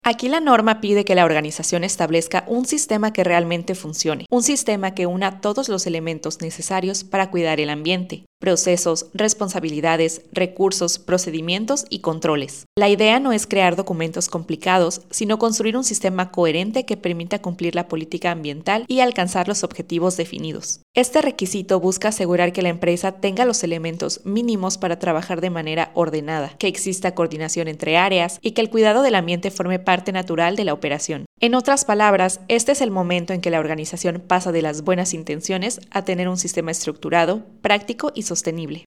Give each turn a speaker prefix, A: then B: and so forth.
A: Aquí la norma pide que la organización establezca un sistema que realmente funcione, un sistema que una todos los elementos necesarios para cuidar el ambiente, procesos, responsabilidades, recursos, procedimientos y controles. La idea no es crear documentos complicados, sino construir un sistema coherente que permita cumplir la política ambiental y alcanzar los objetivos definidos. Este requisito busca asegurar que la empresa tenga los elementos mínimos para trabajar de manera ordenada, que exista coordinación entre áreas y que el cuidado del ambiente forme parte natural de la operación. En otras palabras, este es el momento en que la organización pasa de las buenas intenciones a tener un sistema estructurado, práctico y sostenible.